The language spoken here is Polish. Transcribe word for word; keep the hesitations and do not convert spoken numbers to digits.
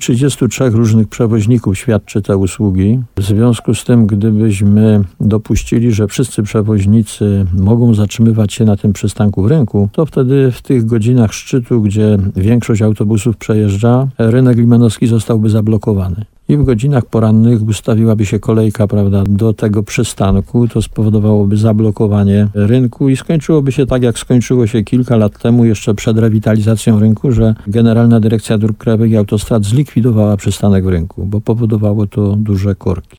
trzydziestu trzech różnych przewoźników świadczy te usługi. W związku z tym, gdybyśmy dopuścili, że wszyscy przewoźnicy mogą zatrzymywać się na tym przystanku w rynku, to wtedy w tych godzinach szczytu, gdzie większość autobusów przejeżdża, rynek limanowski zostałby zablokowany. I w godzinach porannych ustawiłaby się kolejka, prawda, do tego przystanku. To spowodowałoby zablokowanie rynku i skończyłoby się tak, jak skończyło się kilka lat temu, jeszcze przed rewitalizacją rynku, że Generalna Dyrekcja Dróg Krajowych i Autostrad zlikwidowała przystanek w rynku, bo powodowało to duże korki.